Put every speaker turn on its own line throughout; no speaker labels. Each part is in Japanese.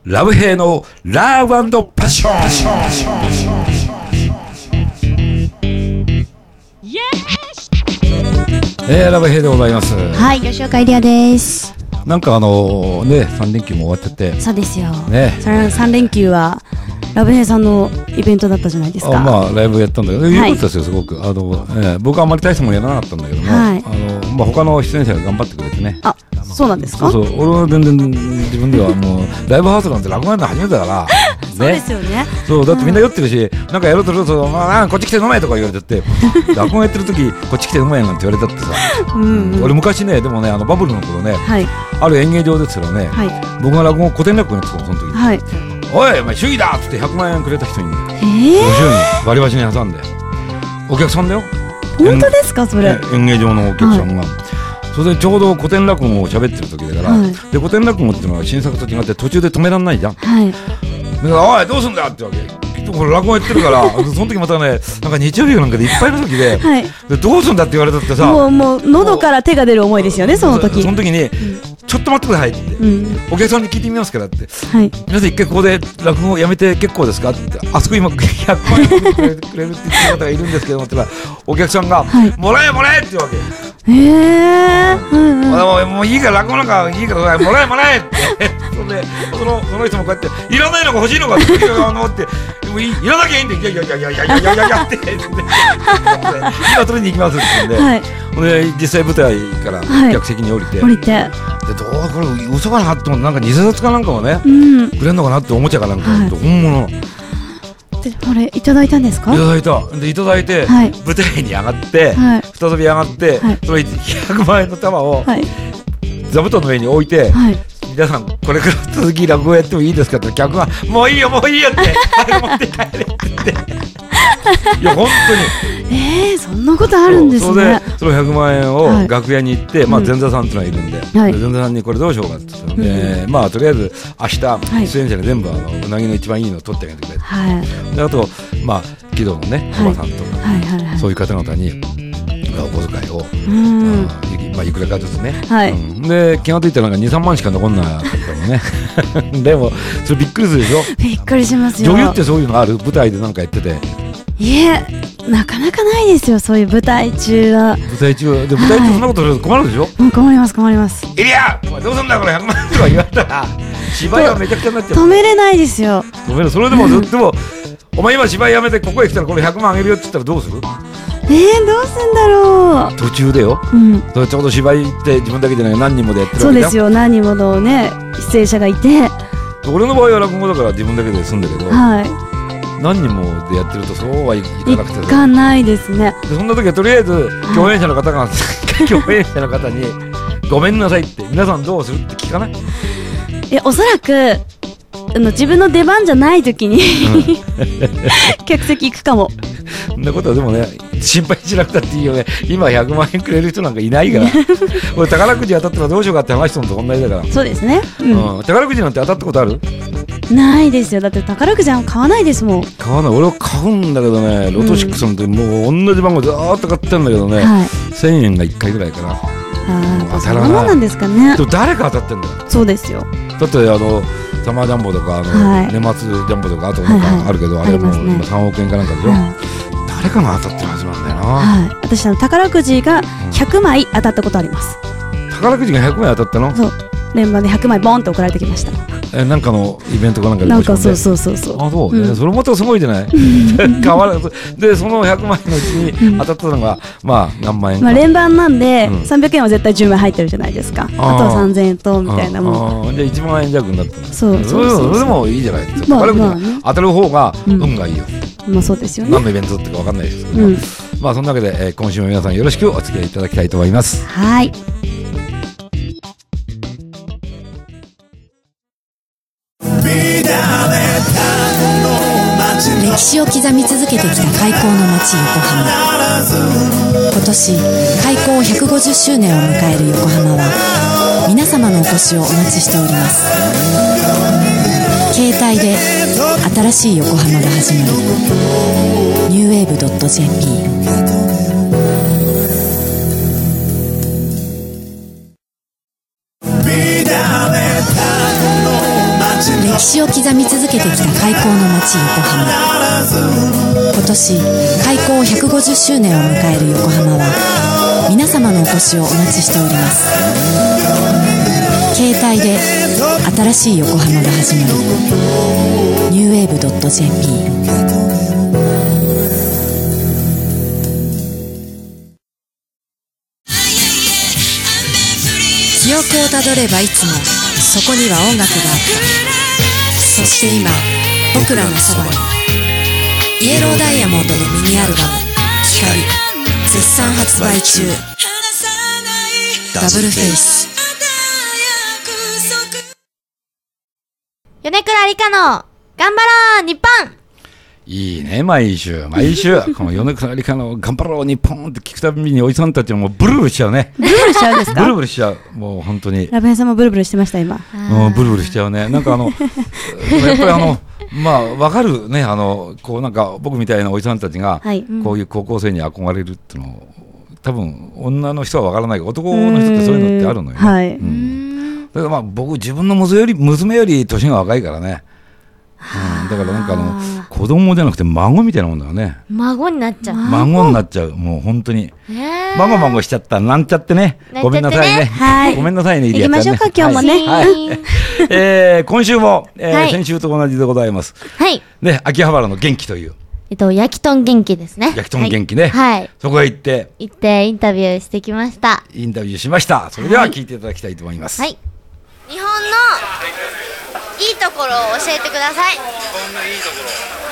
ラブヘイのラブ&パッション。ラブヘイでございます。
はい、吉岡エリアです。
なんか3連休も終わってて。
そうですよ、
ね、
それ3連休はラブヘイさんのイベントだったじゃないですか。
まあライブやったんだけど、よかったですよ、すごく。僕はあんまり大したもんやらなかったんだけども、
はい、
他の出演者が頑張ってくれてね。
あ、そうなんですか。
そう俺は全然自分ではもうライブハウスなんて落語やるの初めてだから、ね、
そうですよね。
そうだってみんな酔ってるし、なんかやろうとするとこっち来て飲めとか言われてて落語やってる時こっち来て飲めなんて言われたってさ俺昔ね、でもね、バブルの頃ね、はい、ある演芸場ですらね、はい、僕が古典落語やってたの、その時に、はい、おいお前主義だっつって100万円くれた人に、50人割り箸に挟んで、お客さんだよ。
本当ですか。それ
演芸場のお客さんが、はい、それでちょうど古典落語を喋ってる時だから、はい、で古典落語っていうのは新作と違って途中で止めらんないじゃん、はい、だからおいどうすんだよってわけ。これ落語やってるからその時またね、なんか日曜日なんかでいっぱいの時で、はい、でどうすんだって言われたってさ、
もう喉から手が出る思いですよね、その時に、
ちょっと待ってくださいって、お客さんに聞いてみますからって、皆さん一回ここで落語をやめて結構ですかって、あそこ今100万円くれるって言ってる方がいるんですけどもって言ったら、お客さんがもらえもらえって言うわけ。もういいから落語なんかいいからもらえもらえってその人もこうやっていらないのが欲しいのかっていらなきゃいいんで、いやって今取りに行きますって言うんで、実際舞台から客席に降りて、でどうこれ嘘かなって思って、なんか偽札かなんかもねくれんのかなっておもちゃかなんか本物
これいただいたんですか。
いただいて、舞台に上がって、再び上がって、その100万円の玉を座布団の上に置いて、皆さんこれから続き落語やってもいいですかって、客がもういいよもういいよって持って帰れって言っていや本当に
そんなことあるんですね。
その100万円を楽屋に行って、前座さんっていうのがいるんで、前座さんにこれどうしようかって言ったので、とりあえず明日出演者に全部うなぎの一番いいのを取ってあげてくれて、であと木戸のねおばさんとそういう方々にお小遣いをいくらかずつね、で気が付いたらなんか 2,3 万しか残んなかったのねでもそれびっくりするでしょ。
びっくりしますよ。
女優ってそういうのある？舞台でなんかやってて。
いえ、なかなかないですよ、そういう舞台中は。舞台中でそ
んなことすると困るでしょ。
困ります。
エリアお前どうすんだこれ100万とか言われたら芝居はめちゃくちゃになっちゃう。
止めれないですよ。
それでもお前今芝居やめてここへ来たらこれ100万あげるよって言ったらどうする？
どうすんだろう。
途中でよ、それちょうど芝居って自分だけじゃない何人もでやってるわけじゃん。そうですよ、
何人ものね出演者がいて。
俺の場合は落語だから自分だけで済んだけど、何人もでやってるとそうはいかなくて、
いかないですね。
でそんな時はとりあえず共演者の方が共演者の方にごめんなさいって皆さんどうするって聞かない？
おそらく自分の出番じゃない時に客席行くかも。
そんなことはでもね心配しなくたっていいよね。今100万円くれる人なんかいないから俺宝くじ当たったらどうしようかって話したのと同じだから。そうですね、宝くじなんて当たったことある？
ないですよ。だって宝くじは買わないですもん。
買わない。俺は買うんだけどね、ロト6なんてもう同じ番号ずーっと買ってるんだけどね、1000円が1回ぐらいかな。
当たらない。そうなんですかね。
でも誰か当たってんだよ。
そうですよ。
だってサマージャンボとか年末ジャンボとかあとなんかあるけど、あれも今3億円かなんかでしょ。誰かが当たってるはずなんだよな。
私宝くじが100枚当たったことあります。
宝くじが100枚当たったの？
そう、連番で100枚ボンと送られてきました。
なんかのイベントかなんかで
なんかそう。あ、そう、
それもまたすごいじゃない変わらずでその100万円のうちに当たったのが何万円か、
連番なんで300円は絶対10枚入ってるじゃないですか。あとは3000円とみたいなもん。
じゃあ1万円弱になってる。
それ
でもいいじゃないですか。宝くじ当たる方が運がいいよ。
そうですよね。
何のイベントってか分かんないですけど、そんなわけで今週も皆さんよろしくお付き合いいただきたいと思います。
はい。
歴史を刻み続けてきた開港の街横浜。今年開港150周年を迎える横浜は皆様のお越しをお待ちしております。携帯で新しい横浜が始まる newwave.jp。 歴史を刻み続けてきた開港の街横浜。今年開港150周年を迎える横浜は皆様のお越しをお待ちしております。携帯で新しい横浜が始まる newwave.jp。 記憶をたどればいつもそこには音楽があった。そして今僕らのそばにイエローダイヤモンドのミニアルバム「光」絶賛発売中。ダブルフェイス。
米倉理香の頑張ろう日本。
いいね、毎週この米倉理香の頑張ろう日本って聞くたびにおじさんたちももうブルブルしちゃうね。
ブルブルしちゃうんですか？
ブルブルしちゃう。もう本当に
ラブヘンさんもブルブルしてました今。
ブルブルしちゃうね。なんかやっぱりまあわかるね。こうなんか僕みたいなおじさんたちがこういう高校生に憧れるっていうのを多分女の人はわからないけど男の人ってそういうのってあるのよね。はい。だからまあ僕自分の娘より年が若いからね。だからなんか子供じゃなくて孫みたいなもんだよね。
孫になっちゃう。
孫になっちゃう。もう本当に孫しちゃったなんちゃってね。ごめんなさいね。はい。ごめんなさいね。
行きましょうか今日もね。
はい。今週も先週と同じでございます。はい。ね、秋葉原の元気という。
焼き豚元気ですね。
焼き豚元気ね。はい。そこへ行って
インタビューしてきました。
インタビューしました。それでは聞いていただきたいと思います。
はい。日本のいいところを教えてください。
日本のいいところ、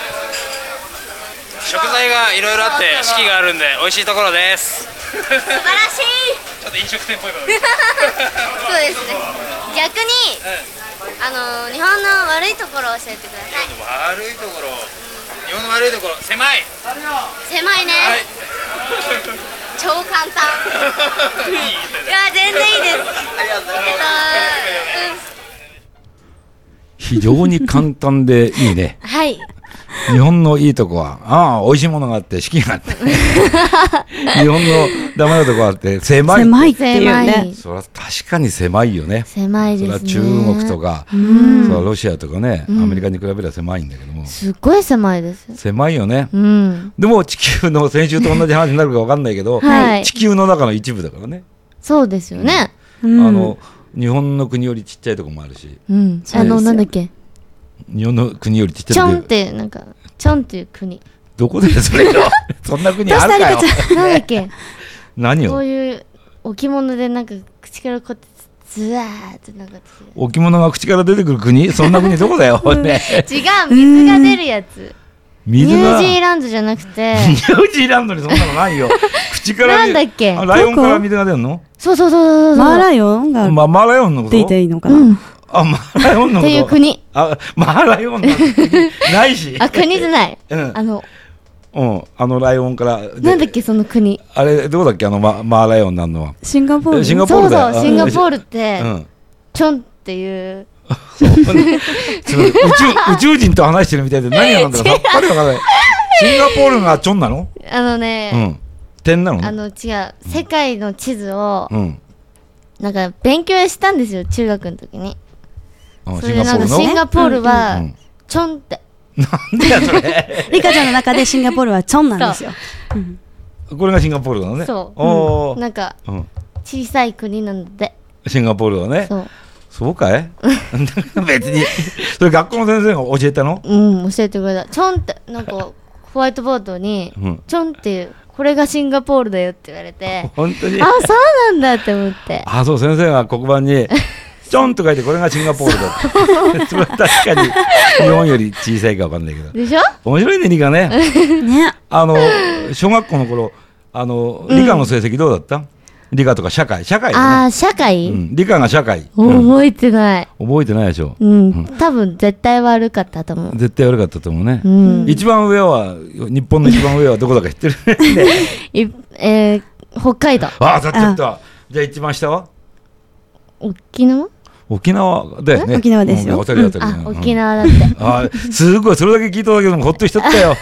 食材がいろいろあって四季があるんで美味しいところです。
素晴らしい。
ちょっと飲食店っぽいから
そうですね。逆に、日本の悪いところを教えてください。
悪いところ、日本の悪いところ、狭いね、はい、
超簡単いや全然いいです。ありがとうございます。
非常に簡単でいいね。
はい。
日本のいいとこは、美味しいものがあって、四季があって。日本のダメなとこがあって、狭い。
狭いっていうね。
それは確かに狭いよね。
狭いですね。
それは中国とか、それはロシアとかね、アメリカに比べれば狭いんだけども。
すっごい狭いです。
狭いよね。でも地球の先週と同じ話になるか分かんないけど、地球の中の一部だからね。
そうですよね。
日本の国よりちっちゃいところもあるし、
なんだっけ、
日本の国よりちっちゃいところ、
チョンっていう国、
どこでそれよそんな国あるかよ
なんだっけ
何を、
こういう置物でなんか口からこうやってズワーってなんか
置物が口から出てくる国、そんな国どこだよ、ね、
違う、水が出るやつ、
ニ
ュージーランドじゃなくて
ニュージーランドにそんなのないよ口から
なんだっけ、
ライオンから水が出るの、
そう
マーライオンが
マーライオンのこと
出ていいのかな、
マーライオンのこと
っていう国、
マーライオンの国ないし
国じゃない、
ライオンから
なんだっけその国、
あれどこだっけ、マーライオンなんのは
シンガポール、
シンガポールだよ。
そうシンガポールってチョンっていう
宇宙人と話してるみたいで何がなんだかさっぱりわからない。シンガポールがチョンなの？点なの？違
う、世界の地図をなんか勉強したんですよ、中学の時に。それでなんかシンガポールはチョンって、
なんでやそれ
リカちゃんの中でシンガポールはチョンなんですよ。
これがシンガポールなのね。
そう、なんか小さい国なので
シンガポールはね。そうかい別にそれ学校の先生が教えたの？
教えてくれた。チョンってなんかホワイトボードにチョンっていう、これがシンガポールだよって言われて、
本当に
あ、そうなんだって思って、
そう、先生が黒板にチョンと書いて、これがシンガポールだってそれは確かに日本より小さいか分かんないけど、
でしょ、
面白いね、理科ね小学校の頃理科の成績どうだった？理科とか社会だね。
社会、
理科が社会、
覚えてない。
覚えてないでしょ。
多分絶対悪かったと思う。
絶対悪かったと思うね。一番上は、日本の一番上はどこだか知って
る？北海道。
当たっちゃった。じゃあ一番下は？
沖縄
だよね。
沖縄ですよ。
沖縄だって。
すごい、それだけ聞いただけでもほっとしちゃったよ。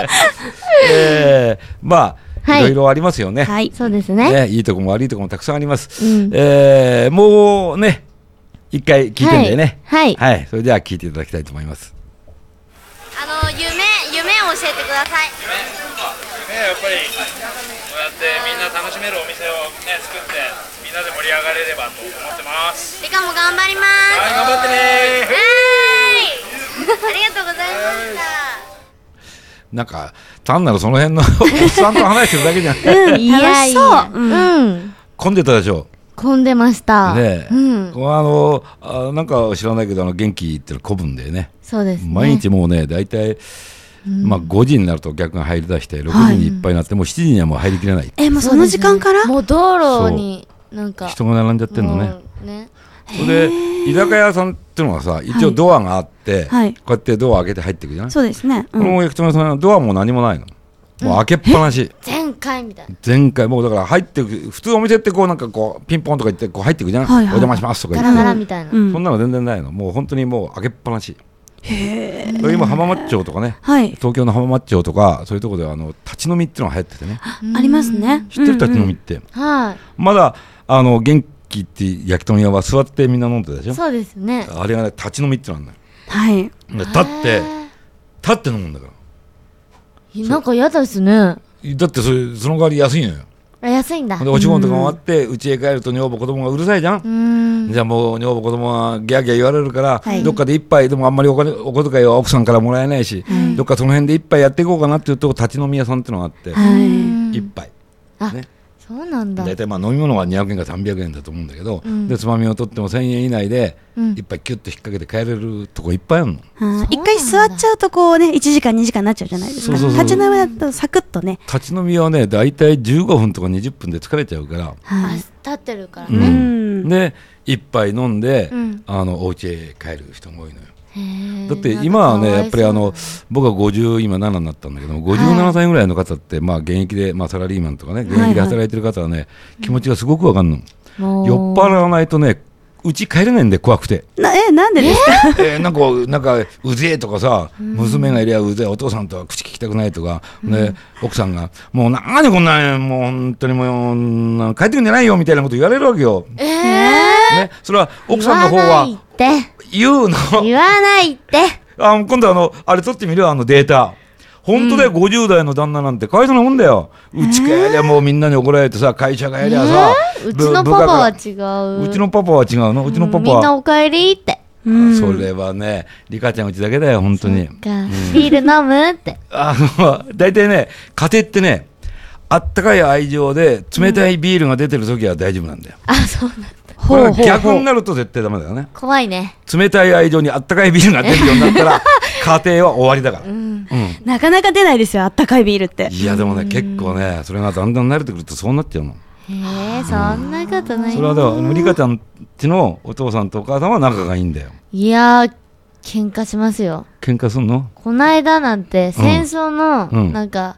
いろいろありますよね。
はい、そうですね。
いいとこも悪いとこもたくさんあります。もうね、 一回聞いてんだよね。
はい。
はい。それでは聞いていただきたいと思います。
夢を教えてください。
夢はやっぱりこうやってみんな楽しめるお店をね作ってみんなで盛り上がれればと思ってます。
リカも頑張ります。
はい、頑張ってね
ありがとうございました。
なんか単なるその辺のおっさんと話してるだけじゃない。
いやいや、
混んでたでしょ。
混んでました。
ね、なんか知らないけど元気ってのは混むんだよね。
そうですね。
毎日もうねだいたい5時になるとお客が入り出して6時にいっぱいになってもう7時にはもう入りきれない。
もうその時間から
もう道路になんか
人が並んじゃってんのね。それで居酒屋さんっていうのはさ一応ドアがあって、こうやってドア開けて入っていくじゃない。
そうですね。
この焼き鳥屋さんはドアも何もないの。もう開けっぱなし。
全開みたいな。
全開もうだから入っていく普通お店ってこうなんかこうピンポンとか言ってこう入っていくじゃん。お邪魔しますとか言って。
ガラガラみたいな。
そんなの全然ないの。もう本当にもう開けっぱなし。へえ。今浜松町とかね、東京の浜松町とかそういうところでは立ち飲みっていうのが流行っててね。
ありますね。
知ってる立ち飲みって。まだ元気って焼き鳥屋は座ってみんな飲んでたでしょ。
そうですね。
あれがね立ち飲みってのなんだよ。
はい。
立って飲むんだから。
なんか嫌ですね。
だってその代わり安いのよ。
安いんだ。
でお仕事が終わって家へ帰ると女房子供がうるさいじゃん。じゃあもう女房子供はギャーギャー言われるから、どっかで一杯でもあんまりお小遣いは奥さんからもらえないし、どっかその辺で一杯やっていこうかなっていうと立ち飲み屋さんってのがあって、一杯ね。
そうなんだ。
大体飲み物は200円か300円だと思うんだけど、でつまみを取っても1000円以内で一杯キュッと引っ掛けて帰れるとこいっぱいあるの。
一回座っちゃうとこうね1時間2時間になっちゃうじゃないですか。立ち飲みだとサクッとね。
立ち飲みはね大体15分とか20分で疲れちゃうから。
立ってるからね。
で一杯飲んでお家へ帰る人が多いのよ。だって今はねやっぱり僕は50今7になったんだけど57歳ぐらいの方って現役でサラリーマンとかね現役で働いてる方はね気持ちがすごくわかんの。酔っ払わないとねうち帰れないんで怖くて。
なんでですか。
なんかうぜえとかさ娘がいりゃうぜえお父さんとは口聞きたくないとか奥さんがもう何こんなもう本当にもう帰ってくんじゃないよみたいなこと言われるわけよ。それは奥さんの方は言うの。
言わないって。
今度あれ取ってみるデータ。本当だよ、50代の旦那なんてかわいそうなもんだよ。うち帰りゃもうみんなに怒られてさ会社がやりゃさ。
うちのパパは違う。
うちのパパは違うの。うちのパパは
みんなおかえりって。
それはねリカちゃんうちだけだよ本当に。
ビール飲むって。
大体ね家庭ってねあったかい愛情で冷たいビールが出てる時は大丈夫なんだよ。
そうなんだ。
これは逆になると絶対ダメだよね。
怖いね。
冷たい愛情にあったかいビールが出るようになったら家庭は終わりだから。
なかなか出ないですよあったかいビールって。
いやでもね結構ねそれがだんだん慣れてくるとそうなっちゃうの。
そんなことない。
それはだからリカちゃんちのお父さんとお母さんは仲がいいんだよ。
いや喧嘩しますよ。
喧嘩すんの？
この間なんて戦争のなんか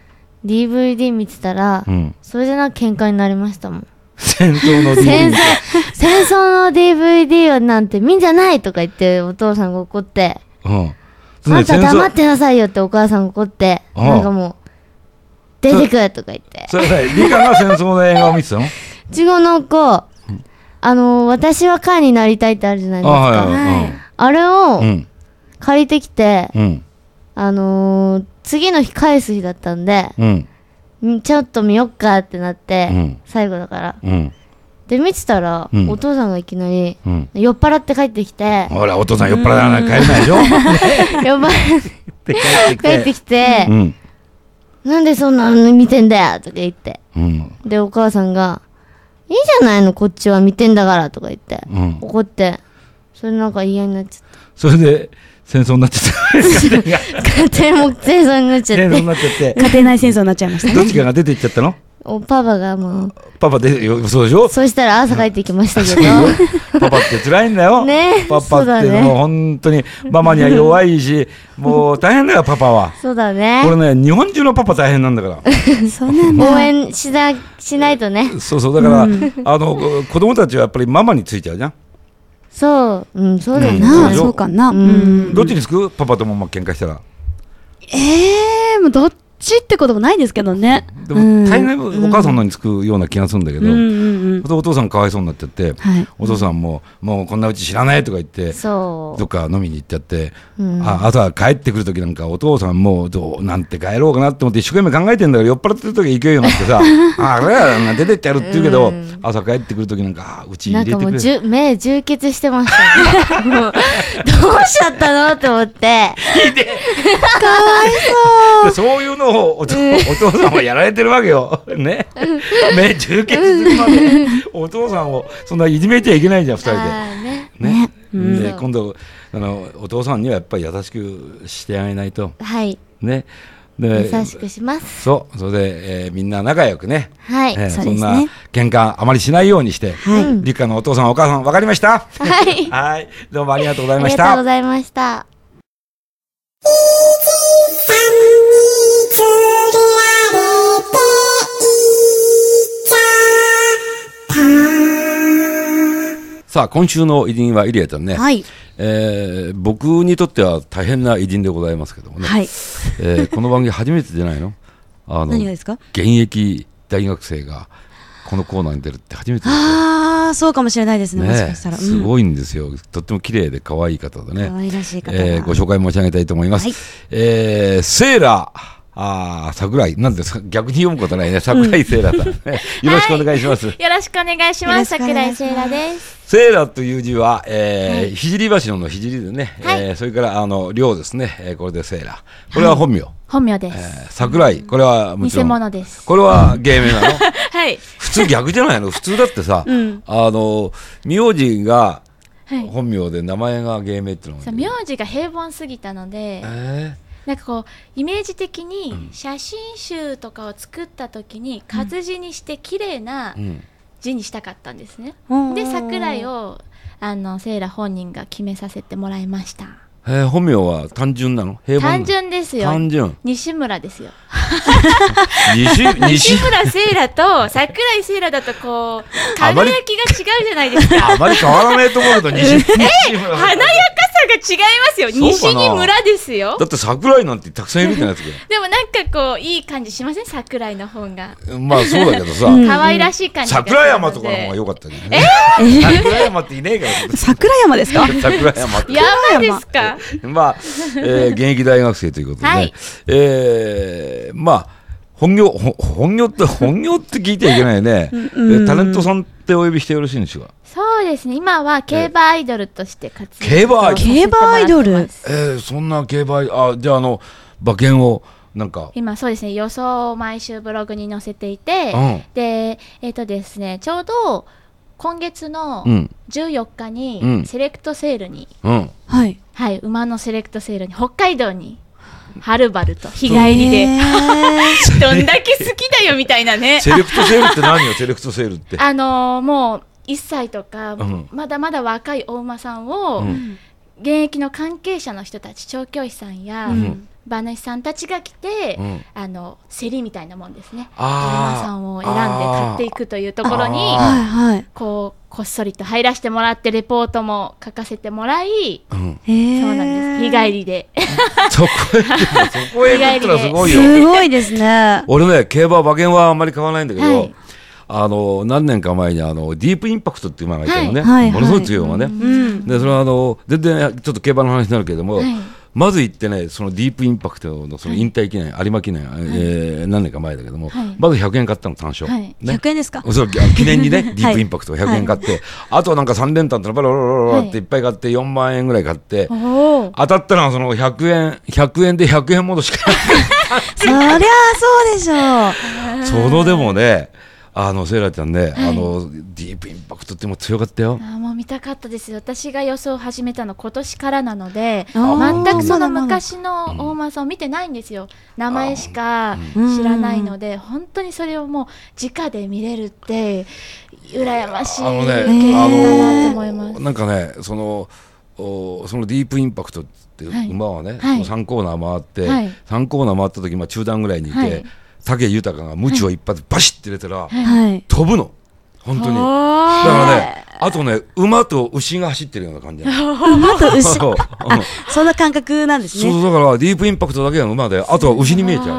DVD 見てたらそれでなんか喧嘩になりましたもん。
戦争の DVD
戦争の DVD をなんて見んじゃないとか言ってお父さんが怒って、あんた黙ってなさいよってお母さんが怒って、なんかもう出てくるとか言って。
それねリカが戦争の映画を見てたの？
違うなんか私はカーになりたいってあるじゃないですか。あれを借りてきて、次の日返す日だったんで。ちょっと見よっかってなって、最後だから、で見てたら、お父さんがいきなり、酔っ払って帰ってきて、
ほらお父さん酔っ払わない帰れないでしょ。
酔っ払って帰ってきて、なんでそんなの見てんだよとか言って、でお母さんがいいじゃないのこっちは見てんだからとか言って、怒って、それなんか嫌になっちゃった。
それで戦争になっちゃった
家庭も戦争になっちゃって
家庭内戦争になっちゃいましたね。
どっちかが出ていっちゃったの？
パパがもう
パパでそうでしょ。
そしたら朝帰ってきましたけ
どパパって辛いんだよね。パパってもう本当にママには弱いしもう大変だよパパは。
そうだね。
これね日本中のパパ大変なんだから
そうなんだ。応援しないとね。
そうだから子供たちはやっぱりママについちゃうじゃん。
そう、そうだよ
な、そうかな。
どっちにつく？パパとママ喧嘩したら。
もうどっちってこともないんですけどね。
でも大概お母さんのにつくような気がするんだけど、お父さんかわいそうになっちゃって、お父さんももうこんなうち知らないとか言ってどっか飲みに行っちゃって、朝帰ってくる時なんかお父さんもどうなんて帰ろうかなって思って一生懸命考えてんだから、酔っ払ってる時勢いがあってさあれは出てってやるって言うけど、朝帰ってくる時なんかうち入れてくれ、
なんかもう目充血してましたねもうどうしちゃったのって思って
かわいそう
そういうのをお父さんはやられてるわけよね目充血するまでお父さんをそんないじめちゃいけないじゃん2人でね。で今度お父さんにはやっぱり優しくしてあげないと、
はい
ね、で
優しくします。
それで、みんな仲良くね、
はい、
そんな喧嘩あまりしないようにして、立花のお父さんお母さん分かりました？
はい
はい、どうもありがとうございました。
ありがとうございました。
さあ今週の偉人はイリアちゃんね、僕にとっては大変な偉人でございますけどもね、この番組初めてじゃないの？
何がですか？
現役大学生がこのコーナーに出るって初めてですよ。
ああ、そうかもしれないですね、もしかしたら。
すごいんですよ。とっても綺麗で可愛い方でね。
可愛らしい方
ご紹介申し上げたいと思います。セーラ桜井なんですか、逆に読むことないね。桜井セーラさん、よろしくお願いします。
よろしくお願いします。桜井セーラです。
セーラという字は、聖橋の聖でね、それから寮ですね、これでセーラ。これは本名。
本名です。
桜井、これはもちろん
偽物です。
これは芸名なの？
はい。
普通逆じゃないの？普通だってさ、名字が本名で名前が芸名ってのは、
名字が平凡すぎたので、なんかこうイメージ的に写真集とかを作った時に活字にして綺麗な字にしたかったんですね。で桜井をセーラ本人が決めさせてもらいました。
本名は単純なの？
単純ですよ。
単純。
西村ですよ。
西村
セーラと桜井セーラだとこう輝きが違うじゃないですか。
あまり変わらないと思うけど西村。
華やかさが違いますよ。西に村ですよ。
だって桜井なんてたくさんいるじゃないですか。
でもなんかこういい感じしません？桜井の方が。
まあそうだけどさ。
可愛らしい感じが。
桜山とかの方が良かったけどね。桜山っていねえから。
桜山ですか？
桜山って。
山ですか？
まあ現役大学生ということでね。まあ本業って聞いてはいけないね。タレントさんってお呼びしてよろしいんでしょうか？
そうですね。今は競馬アイドルとして活躍
競馬
アイドル。
そんな競馬じゃあ馬券をなんか
今そうですね、予想を毎週ブログに載せていて、でですね、ちょうど今月の14日にセレクトセールに、馬のセレクトセールに北海道にはるばると日帰りでどんだけ好きだよみたいなね。
セレクトセールって何よ？セレクトセールって
もう1歳とか、まだまだ若いお馬さんを、現役の関係者の人たち、調教師さんや、馬主さんたちが来て、競りみたいなもんですね。お馬さんを選んで買っていくというところにこっそりと入らせてもらってレポートも書かせてもらい、そうなんです、日帰りで
そこへ行ったらすごいよ。
すごいですね。
俺ね、競馬馬券はあんまり買わないんだけど、何年か前にディープインパクトっていう馬がいたのね、ものすごい強い馬ね。でそれは全然ちょっと競馬の話になるけれども、まず行ってね、そのディープインパクトのその引退記念、有馬記念、何年か前だけども、まず100円買ったの単勝、
100円ですか？
そう記念にねディープインパクト100円買って、あとはなんか3連単とかバラバラバラっていっぱい買って4万円ぐらい買って、当たったのはその100円で100円戻しか
そりゃそうでしょう。
そのでもね、セーラちゃんね、ディープインパクトっても強かったよ。
もう見たかったです。私が予想を始めたの今年からなので、全くその昔の大馬さんを見てないんですよ。名前しか知らないので、本当にそれをもう直で見れるって羨ましい経験だなと思います。
なんかね、そのディープインパクトって馬はね、3コーナー回って、3コーナー回った時、中段ぐらいにいて、武豊が鞭を一発バシッて入れたら、飛ぶの本当に。だからね、あとね、馬と牛が走ってるような感じ。
馬と牛そんな感覚なんですね。
そうだからディープインパクトだけが馬で、あとは牛に見えちゃう。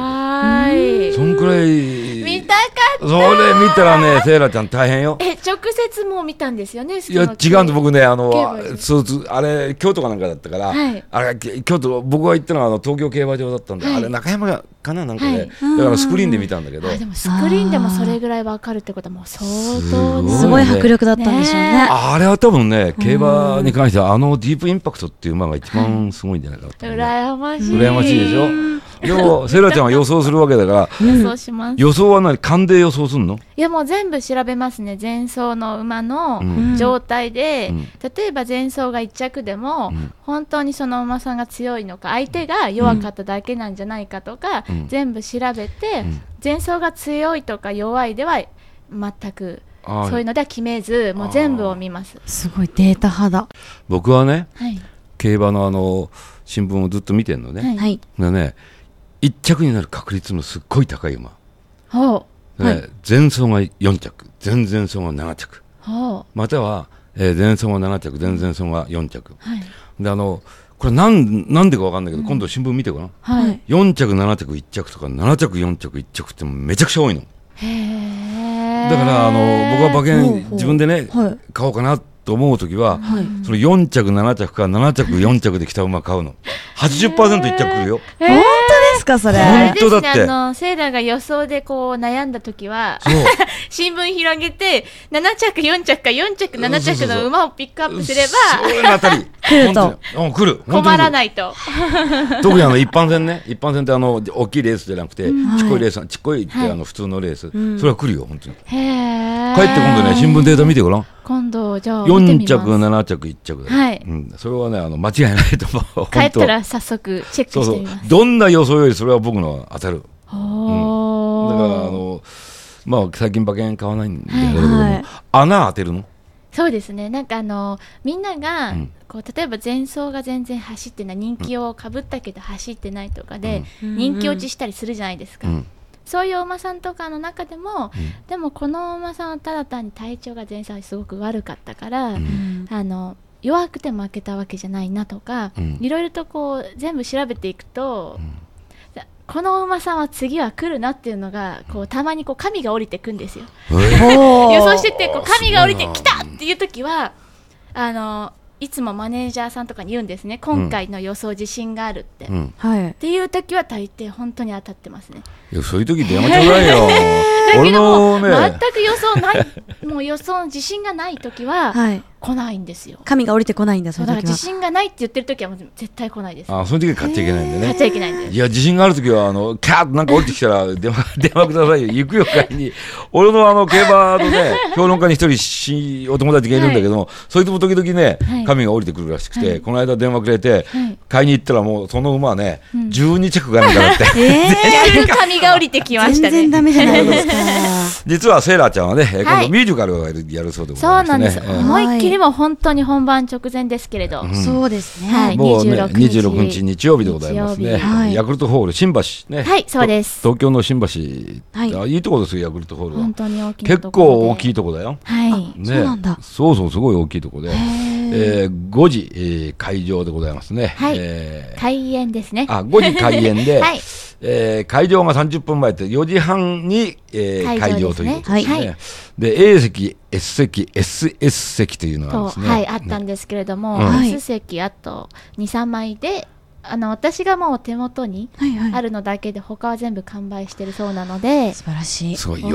はい。
そんくらい
見たかった。
それ見たらね、セイラちゃん大変よ。
直接もう見たんですよね。
いや違うんで、僕ね、スーツあれ京都かなんかだったから、あれ京都、僕が行ったのは東京競馬場だったんで、あれ中山かななんかで、だからスクリーンで見たんだけど、
でもスクリーンでもそれぐらいわかるってことはもう相当
すごい迫力だったんでしょうね。
あれは多分ね、競馬に関してはディープインパクトっていう馬が一番すごいんじゃないかな。
羨ましい。
羨ましいでしょ。でもセイラちゃんは予想するわけだから、
予想します。
予想は何、勘で予想するの？
いやもう全部調べますね。前走の馬の状態で、例えば前走が1着でも、本当にその馬さんが強いのか、相手が弱かっただけなんじゃないかとか、全部調べて、前走が強いとか弱いでは全くそういうのでは決めず、もう全部を見ます。
すごいデータ派だ。
僕はね、競馬の新聞をずっと見てるのね。でね、1着になる確率のすっごい高い馬、前走が4着、前々走が7着、または、前走が7着、前々走が4着、でこれなんでか分かんないけど、今度新聞見てごらん、4着7着1着とか7着4着1着ってめちゃくちゃ多いの。だから僕は馬券自分でね、買おうかなと思うときは、その4着7着か7着4着で来た馬買うの。 80%1 着来るよ。
本当ですかそれ。
本当だって。セイラが予想でこう悩んだときは新聞広げて7着4着か4着7着の馬をピックアップすれば
そういうのあたり
来ると
来る、
困らないと。
特に一般戦ね、一般戦って大きいレースじゃなくて、ちっこいレース、ちっこいって普通のレース、それは来るよ本当に。帰って今度ね、新聞データ見てごらん。
今度じゃあ
4着7着1着だ、それはね間違いないと思う。
帰ったら早速チェックしてみます。
どんな予想よりそれは僕の当たる。だから最近馬券買わないんだけど、穴当てるの？
そうですね。なんかみんながこう例えば前走が全然走ってない、人気をかぶったけど走ってないとかで、人気落ちしたりするじゃないですか。そういうお馬さんとかの中でも、でもこのお馬さんはただ単に体調が前走すごく悪かったから、弱くて負けたわけじゃないなとか、いろいろとこう全部調べていくと、この馬さんは次は来るなっていうのがこうたまにこう神が降りてくんですよ。予想しててこう神が降りてきたっていう時はいつもマネージャーさんとかに言うんですね。今回の予想自信があるって、っていう時は大抵本当に当たってますね。
いやそういう時電話ちょうだいよ。
だけども全く予想ない、もう予想の自信がない時は来ないんですよ。
神が降りてこないんだ。その時は
だから自信がないって言ってる時はもう絶対来ないです。
その時は買っちゃいけないんでね。
買っちゃいけないんです。
いや自信がある時はキャーッとなんか降りてきたら電話くださいよ。行くよ買いに。俺の競馬のね評論家に一人お友達がいるんだけども、そいつも時々ね神が降りてくるらしくて、この間電話くれて買いに行ったらもうその馬はね12着がなんかだって。
神が降りてきましたね。
全然ダメじゃないですか。
実はセイラちゃんはね、今度ミュージカルをやるそうでございますね。
そうなんです。思いっきりも本当に本番直前ですけれど。
そうですね。
もうね26日日曜日でございますね。ヤクルトホール新橋ね。
はい、そうです。
東京の新橋、いいとこですよヤクルトホールは。
本当に大きい
結構大きいとこだよ。
はい。
そうなんだ。
そうすごい大きいとこで、5時開場でございますね。
はい。開演ですね。
5時開演で。はい。会場が30分前って4時半に、会場ということですね。で A 席 S 席 SS 席というのがあるんですね。
あったんですけれども、S 席あと 2,3 枚で私がもう手元にあるのだけで他は全部完売してるそうなので、
素晴らしい。
すごい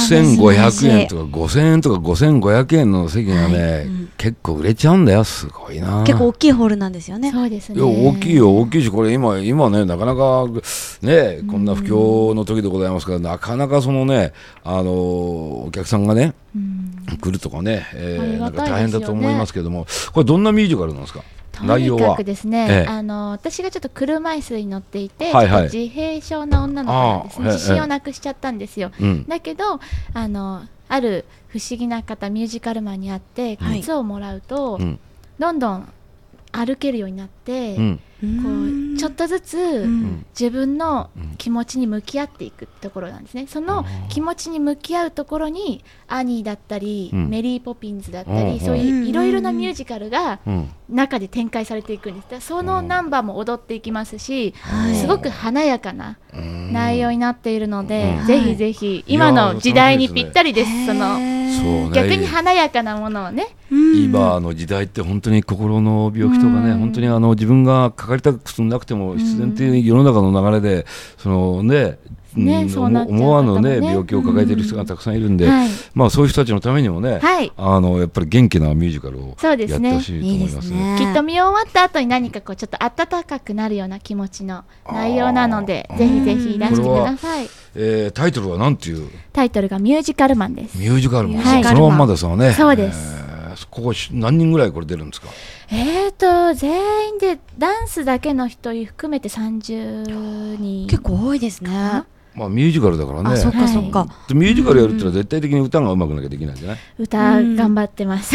4500円とか5000円とか5500円の席がね、結構売れちゃうんだよ。すごいな。
結構大きいホールなんですよね。
そうですね。
大きいよ、大きいし、これ今ねなかなかねこんな不況の時でございますから、なかなかそのねお客さんがね来るとかね、なんか大変だと思いますけども、これどんなミュージカルなんですか？内容は。
とにかくですね、私がちょっと車椅子に乗っていて、自閉症な女の子なんですね。自信をなくしちゃったんですよ。だけどある不思議な方、ミュージカルマンに会って靴をもらうと、どんどん歩けるようになって、こうちょっとずつ自分の気持ちに向き合っていくところなんですね。その気持ちに向き合うところにアニーだったり、メリーポピンズだったり、そういういろいろなミュージカルが中で展開されていくんです。そのナンバーも踊っていきますし、すごく華やかな内容になっているので、ぜひぜひ今の時代にぴったりです。その逆に華やかなものをね、
今の時代って本当に心の病気とかね、本当に自分がかかりたくなくても必然的に世の中の流れでそのね、思わぬね病気を抱えている人がたくさんいるんで、まあそういう人たちのためにもね、やっぱり元気なミュージカルをやってほしいと思いますね。
きっと見終わった後に何かこうちょっと温かくなるような気持ちの内容なので、ぜひぜひいらしてください。
タイトルは何ていう？
タイトルがミュージカルマンです。
ミュージカルマン、そのまんまですよね。
そうです。
ここ何人ぐらいこれ出るんですか？
全員でダンスだけの人含めて30人。
結構多いですね。
まあミュージカルだからね。
そっかそっか。
ミュージカルやるってのは絶対的に歌が上手くなきゃできないんじゃない？
歌頑張ってます。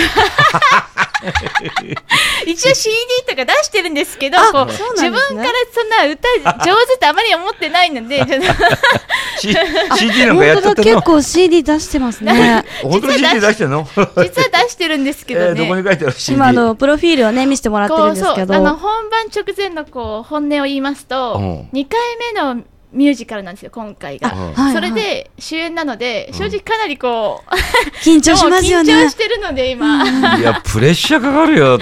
一応 CD とか出してるんですけど、自分からそんな歌上手ってあまり思ってないので、
CD なんかやっちゃってるの？
結構 CD 出してますね。
本当に CD 出してるの？
実は出してるんですけどね。
どこに書いてある CD？
今プロフィールをね見せてもらってるんですけど、
本番直前の本音を言いますと、2回目のミュージカルなんですよ今回が。それで主演なので正直かなり
緊張しますよね。
緊張してるので今。
いやプレッシャーかかるよって。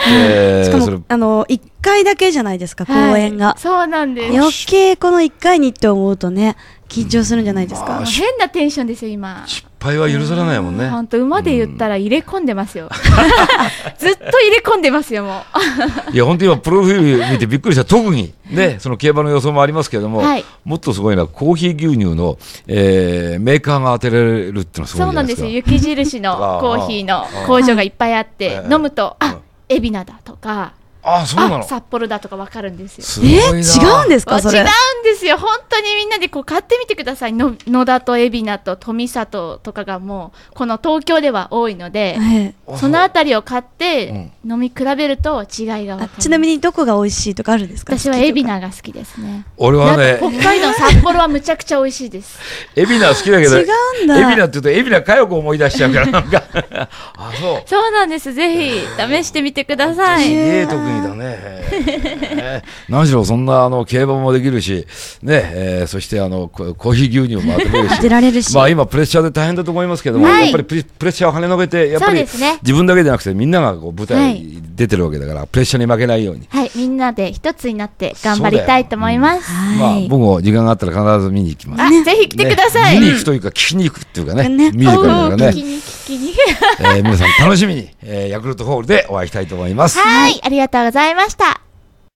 しかも1回だけじゃないですか公演が。
そうなんです。
余計この1回にって思うとね緊張するんじゃないですか。
変なテンションですよ今。
失敗は許されないもんね。
本当馬で言ったら入れ込んでますよ。ずっと入れ込んでますよも
う。いや本当に今プロフィール見てびっくりした。特にねその競馬の予想もありますけれども、もっとすごいのはコーヒー牛乳の、メーカーが当てられるっていうのはすごいじゃないですか。
そうなんですよ。雪印のコーヒーの工場がいっぱいあって飲むと海老名だとか。
そうなの。
札幌だとかわかるんですよ。
違うんですかそれ？
違うんですよ。本当にみんなで買ってみてください。野田と海老名と富里とかがもうこの東京では多いので、そのあたりを買って飲み比べると違いがわかる。
ちなみにどこが美味しいとかあるんですか？
私は海老名が好きですね。
俺はね
北海道札幌はむちゃくちゃ美味しいです。
海老名好きだけど、
違うんだ。
海老名って言うと海老名佳代子思い出しちゃうからなんか。
そうなんです。ぜひ試してみてください。
特技だね。何しろそんな競馬もできるしね、そしてコーヒー牛乳も当てられるし、まあ今プレッシャーで大変だと思いますけども、やっぱりプレッシャーを跳ねのけてやっぱり自分だけじゃなくてみんなが舞台に出てるわけだから、プレッシャーに負けないように、
みんなで一つになって頑張りたいと思います。
まあ僕も時間があったら必ず見に行きます。
ぜひ来てください。
見に行くというか聞きに行くっていうかね、ミュージカルだからね。皆さん楽しみにヤクルトホールでお会いしたいと思います。
はい、ありがとうございました。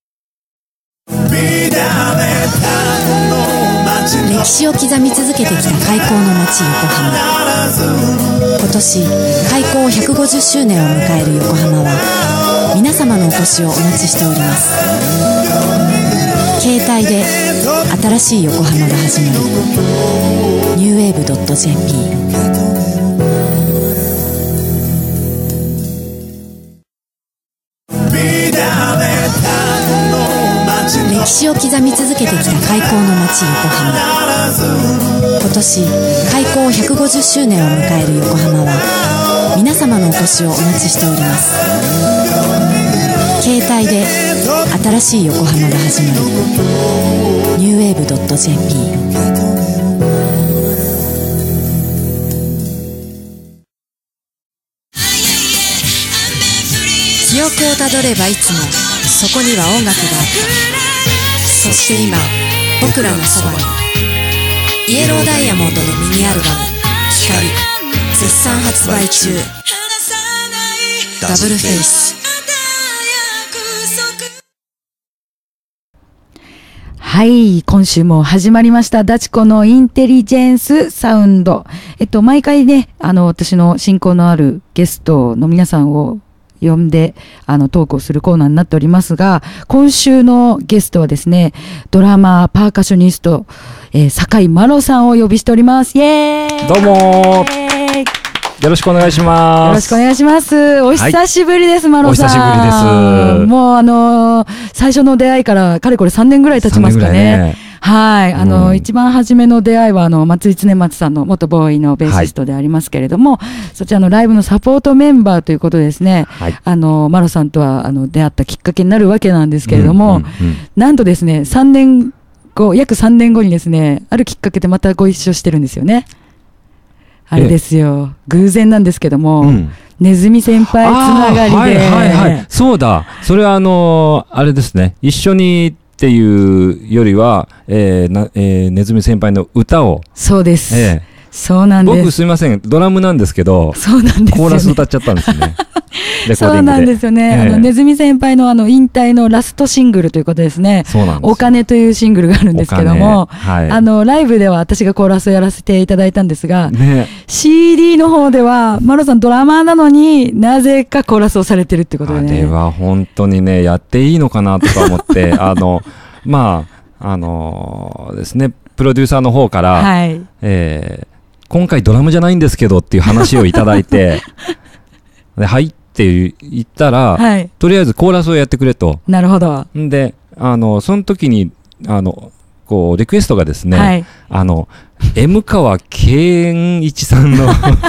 歴史を刻み続けてきた開港の街横浜。今年開港150周年を迎える横浜は皆様のお越しをお待ちしております。携帯で新しい横浜が始まる newwave.jp。歴史を刻み続けてきた開港の街横浜。今年開港150周年を迎える横浜は皆様のお越しをお待ちしております。携帯で新しい横浜が始まる newwave.jp。記憶をたどればいつもそこには音楽があった。そして今僕らのそばにイエローダイヤモンドのミニアルバム「光」絶賛発売中。ダブルフェイス。
はい、今週も始まりましたダチコのインテリジェンスサウンド。毎回ね私の親交のあるゲストの皆さんを呼んでトークをするコーナーになっておりますが、今週のゲストはですね、ドラマーパーカッショニスト、酒井麻呂さんをお呼びしております。イエーイ。
どうも
よろしくお願いします。
よろしくお願いします。お久しぶりです、はい、マロさん。
お久しぶりです。
もう最初の出会いからかれこれ3年ぐらい経ちますかね。はい。一番初めの出会いは、松井常松さんの元ボーイのベーシストでありますけれども、はい、そちらのライブのサポートメンバーということですね。はい、マロさんとは、出会ったきっかけになるわけなんですけれども、なんとですね、約3年後にですね、あるきっかけでまたご一緒してるんですよね。あれですよ。偶然なんですけども、ネズミ先輩つながりで。
はいはいはい。そうだ。それはあれですね。一緒にっていうよりは、ネズミ先輩の歌を。
そうです。そうなんです。
僕すいません。ドラムなんですけど、
そうなんですよね。
コーラス歌っちゃったんですね。
そうなんですよね。ネズミ先輩の引退のラストシングルということですね。
そうなんです。
お金というシングルがあるんですけども、はい、ライブでは私がコーラスをやらせていただいたんですが、ね、CD の方では、マロさんドラマーなのになぜかコーラスをされてるってことでね。
あれは本当にね、やっていいのかなとか思って、ですね、プロデューサーの方から、はい、今回ドラムじゃないんですけどっていう話をいただいて、ではいって言ったら、はい、とりあえずコーラスをやってくれと。
なるほど。
で、その時に、こう、リクエストがですね、はい、M 川健一さんの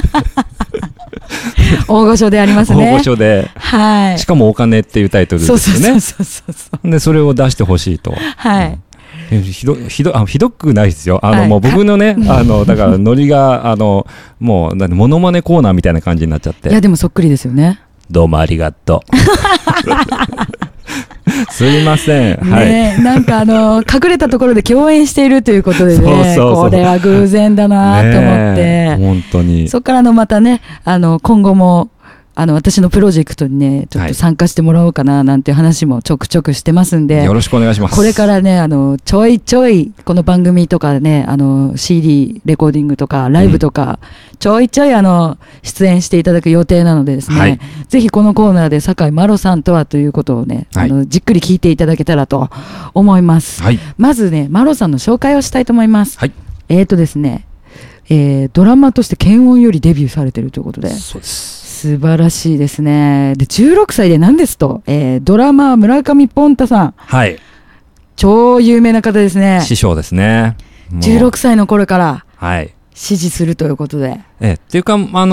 大御所でありますね。
大御所で、はい。しかもお金っていうタイトルですよね。そうで、それを出してほしいと。はい。ひどくないですよ。はい、もう僕のね、だからノリが、もう、モノマネコーナーみたいな感じになっちゃって。
いや、でもそっくりですよね。
どうもありがとう。すいません。はい。
なんか隠れたところで共演しているということでね、これは偶然だなと思って。
本当に。
そこからまたね、今後も、私のプロジェクトにね、ちょっと参加してもらおうかななんていう話もちょくちょくしてますんで、
よろしくお願いします。
これからね、ちょいちょい、この番組とかね、CD、レコーディングとか、ライブとか、ちょいちょい出演していただく予定なのでですね、はい、ぜひこのコーナーで酒井マロさんとはということをね、はい、じっくり聞いていただけたらと思います。はい、まずね、マロさんの紹介をしたいと思います。はい、ですね、ドラマとして検温よりデビューされているということで。
そうです。
素晴らしいですね。で、16歳で何ですと、ドラマー村上ポンタさん。はい。超有名な方ですね。
師匠ですね。
16歳の頃から、はい。支持するということで。
っていうか、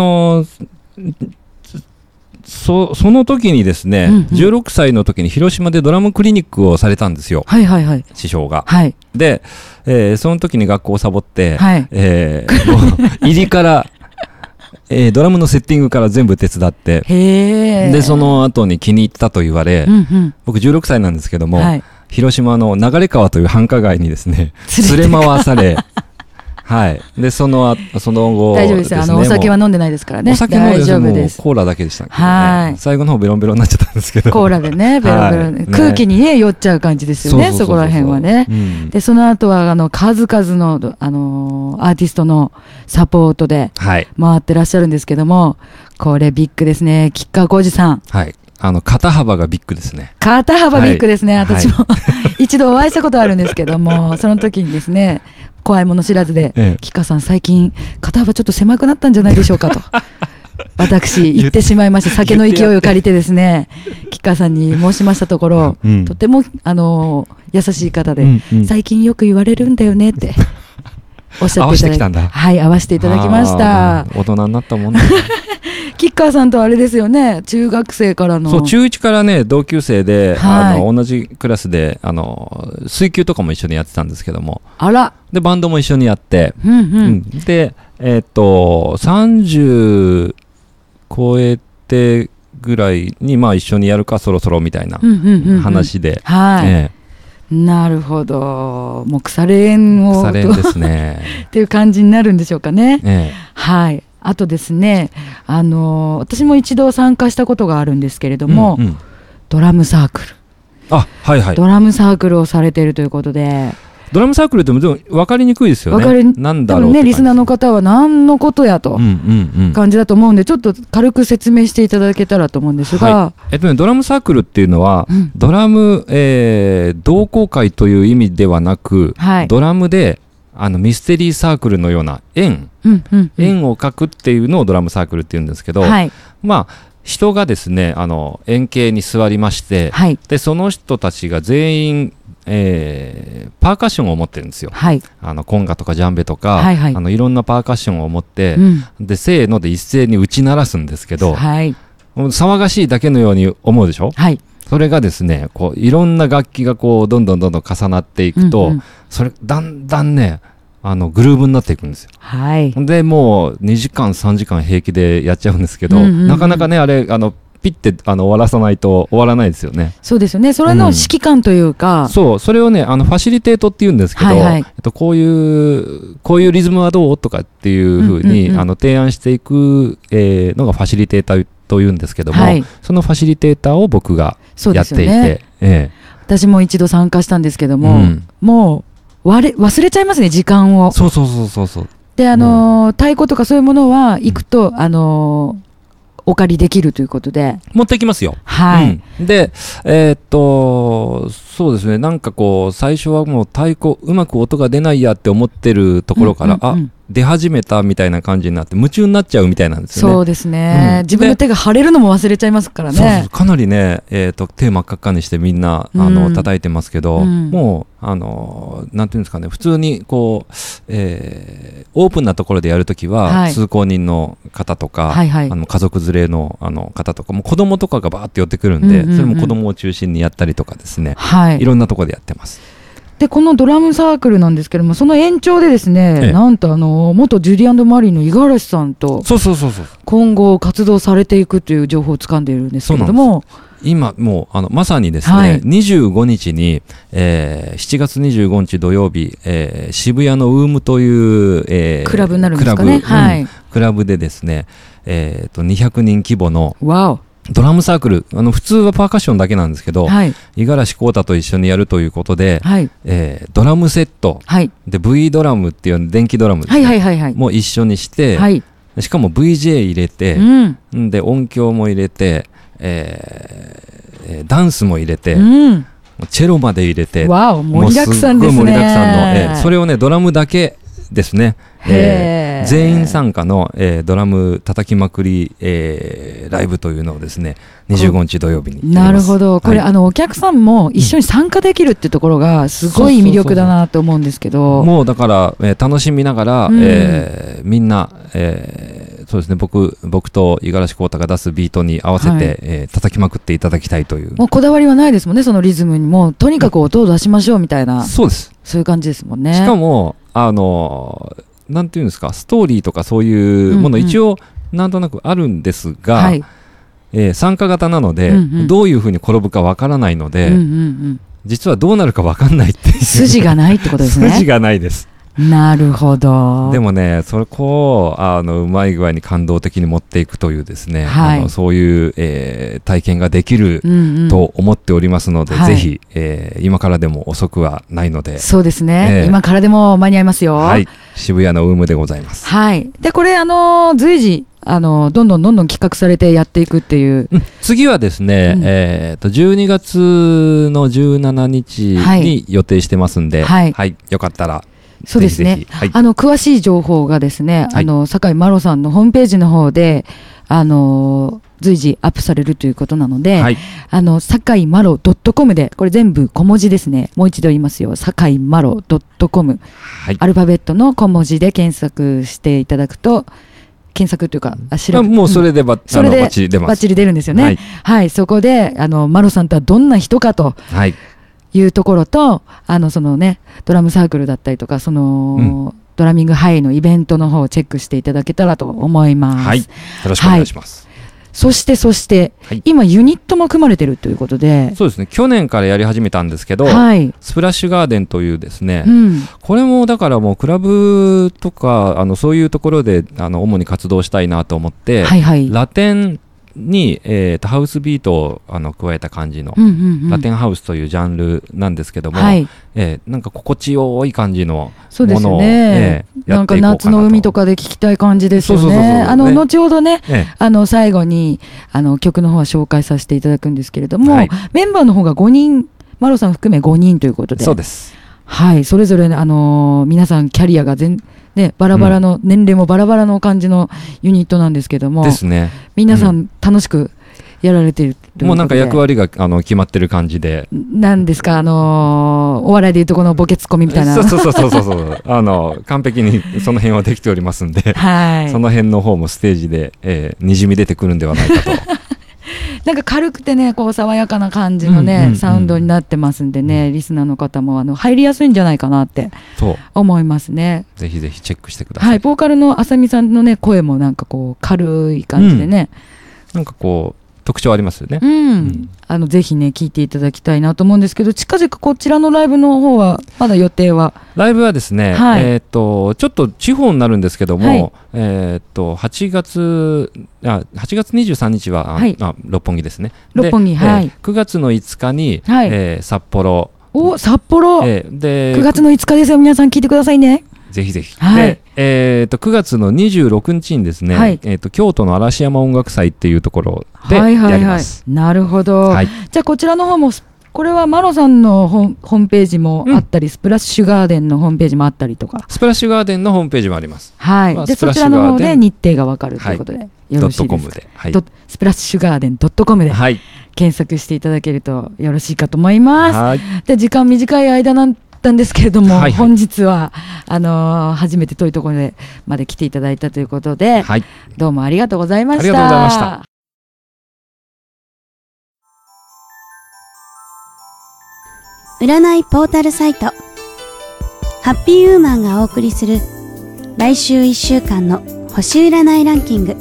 その時にですね、16歳の時に広島でドラムクリニックをされたんですよ。
はいはいはい。
師匠が。はい。で、その時に学校をサボって、はい。もう入りから、ドラムのセッティングから全部手伝って、で、その後に気に入ったと言われ、僕16歳なんですけども、はい、広島の流川という繁華街にですね、連れ回され、はい。で、その後、
大丈夫ですよ。お酒は飲んでないですからね。
お酒も大丈夫です。コーラだけでしたけどね。はい。最後の方ベロンベロンになっちゃったんですけど。
コーラでね、ベロンベロン、ね。空気にね、酔っちゃう感じですよね、そこら辺はね。で、その後は、数々の、アーティストのサポートで、回ってらっしゃるんですけども、これビッグですね。吉川晃司さん。
はい。肩幅がビッグですね。
肩幅ビッグですね。私も一度お会いしたことあるんですけども、その時にですね、怖いもの知らずで、吉川さん最近肩幅ちょっと狭くなったんじゃないでしょうかと私言ってしまいまして、酒の勢いを借りてですね、吉川さんに申しましたところ、とても優しい方で、最近よく言われるんだよねっておっしゃっていただいて、
合わせてきたんだ。
はい、合わせていただきました。
大人になったもんね。
吉川さんとあれですよね、中学生からの。
そう、中1からね、同級生で、同じクラスで、水球とかも一緒にやってたんですけども。
あら。
で、バンドも一緒にやって、で、30超えてぐらいに、まあ一緒にやるか、そろそろみたいな話で。
はい。なるほど。もう腐れ縁を。
腐れ縁ですね。
っていう感じになるんでしょうかね。はい。あとですね、私も一度参加したことがあるんですけれども、ドラムサークル。
あ、はいはい。
ドラムサークルをされているということで。
ドラムサークルって分かりにくいですよね。なんだろう。多分
ね、リスナーの方は何のことやと感じだと思うんで、ちょっと軽く説明していただけたらと思うんですが。
ドラムサークルっていうのは、ドラム、同好会という意味ではなく、ドラムで、 ミステリーサークルのような円を描くっていうのをドラムサークルっていうんですけど、はい、まあ人がですね円形に座りまして、はい、でその人たちが全員、パーカッションを持ってるんですよ、はい、コンガとかジャンベとか、はいはい、いろんなパーカッションを持って、でせーので一斉に打ち鳴らすんですけど、はい、騒がしいだけのように思うでしょ、はい、それがですねこういろんな楽器がこうどんどん重なっていくと、それだんだんねグルーヴになっていくんですよ。はい。でもう2時間3時間平気でやっちゃうんですけど、なかなかねあれピッて終わらさないと終わらないですよね。
そうですよね。それの指揮官というか、
そうそれをねファシリテートって言うんですけど、はいはい、こういうリズムはどうとかっていうふうに提案していく、のがファシリテーターというんですけども、はい、そのファシリテーターを僕がやっていて、
私も一度参加したんですけども、もう忘れちゃいますね時間を。
そう
で太鼓とかそういうものは行くと、お借りできるということで
持ってきますよ。はい、でそうですね、なんかこう最初はもう太鼓うまく音が出ないやって思ってるところから、出始めたみたいな感じになって夢中になっちゃうみたいなんですよね。
そうですね、自分の手が腫れるのも忘れちゃいますからね。
そうかなりね、手真っ赤っかにしてみんな叩いてますけど、もうなんていうんですかね、普通にこう、オープンなところでやるときは、通行人の方とか、家族連れの方とかも子供とかがバーって寄ってくるんで、それも子供を中心にやったりとかですね、いろんなところでやってます。
でこのドラムサークルなんですけども、その延長でですね、なんと元ジュディ&マリーの五十嵐さんと今後活動されていくという情報を掴んでいるんですけれども、
今もうまさにですね、25日に、7月25日土曜日、渋谷のウームという、
クラブになるんですかね。
クラブでですね、200人規模のドラムサークル、普通はパーカッションだけなんですけど、五十嵐浩太と一緒にやるということで、ドラムセット、で V ドラムっていう電気ドラムですね、もう一緒にして、しかも VJ 入れて、で音響も入れて、ダンスも入れて、チェロまで入れて、
盛りだくさんですね。
盛りだくさんの、それをねドラムだけですね、全員参加の、ドラム叩きまくり、ライブというのをですね25日土曜日に。
なるほど、これ、お客さんも一緒に参加できるっていうところがすごい魅力だなと思うんですけど、
もうだから、楽しみながら、みんな、そうですね、僕と五十嵐浩太が出すビートに合わせて、叩きまくっていただきたいという。
もうこだわりはないですもんね、そのリズムにもとにかく音を出しましょうみたいな。
そうです、
そういう感じですもんね。
しかもなんていうんですか、ストーリーとかそういうもの一応なんとなくあるんですが、参加型なので、どういうふうに転ぶかわからないので、実はどうなるかわかんないっていう、
筋がないってことですね。
筋がないです。
なるほど。
でもね、そこをうまい具合に感動的に持っていくというですね、そういう、体験ができると思っておりますので、ぜひ、今からでも遅くはないので。
そうですね、今からでも間に合いますよ。はい、
渋谷のウームでございます。
はい。でこれ随時どんどん企画されてやっていくっていう、
次はですね、12月の17日に予定してますんで、よかったら。
そうですね、詳しい情報がですね、酒井麻呂さんのホームページの方で随時アップされるということなので、酒井麻呂 .com で、これ全部小文字ですね、もう一度言いますよ、酒井麻呂 .com、アルファベットの小文字で検索していただくと、検索というか
もうそれでバッチリ出ます。
バッチリ出るんですよね。はい、そこで麻呂さんとはどんな人かというところと、そのねドラムサークルだったりとか、その、ドラミングハイのイベントの方をチェックしていただけたらと思います。
よろしくお願いします。
そして今ユニットも組まれてるということで。
そうですね、去年からやり始めたんですけど、スプラッシュガーデンというですね、これもだからもうクラブとかそういうところで主に活動したいなと思って、ラテンに、ハウスビートを加えた感じの、ラテンハウスというジャンルなんですけども、なんか心地よい感じのものを、
なんか夏の海とかで聴きたい感じですよね。後ほどね、最後に曲の方は紹介させていただくんですけれども、メンバーの方が5人、麻呂さん含め5人ということで。
そうです。
はい、それぞれ、皆さんキャリアがね、バラバラの、年齢もバラバラの感じのユニットなんですけども、
ですね。
皆さん楽しくやられている
もうなんか役割が決まってる感じで。
なんですか、お笑いでいうとこのボケツッコミみたいな。
そう。完璧にその辺はできておりますんで、はい、その辺の方もステージで、にじみ出てくるんではないかと。
なんか軽くてね、こう爽やかな感じのね、サウンドになってますんでね、リスナーの方も入りやすいんじゃないかなって思いますね。
ぜひぜひチェックしてください。
はい、ボーカルのあさみさんのね、声もなんかこう軽い感じでね、
なんかこう特徴ありますよね。
ぜひね聞いていただきたいなと思うんですけど、近々こちらのライブの方はまだ予定は？
ライブはですね、はい、ちょっと地方になるんですけども、はい、8月23日は、はい、六本木ですね。
六本木、はい。
9月の5日に、はい、札幌。
札幌、で9月の5日ですよ。皆さん聞いてくださいね。
ぜひぜひ。はい、で、9月の26日にですね、はい、京都の嵐山音楽祭っていうところでやります。
なるほど。はい、じゃあこちらの方も、これはマロさんのホームページもあったり、スプラッシュガーデンのホームページもあったりとか。
スプラッシュガーデンのホームページもあります。
はい。で、そちらの方で日程がわかるということで、よろしいですか？
はい、
スプラッシュガーデン .com で検索していただけるとよろしいかと思います。はい、で、時間短い間なんですけれども、本日は初めて遠いところまで来ていただいたということで、はい、どうもありがとうございました。ありがとうございました。
占いポータルサイトハッピーウーマンがお送りする来週1週間の星占いランキング。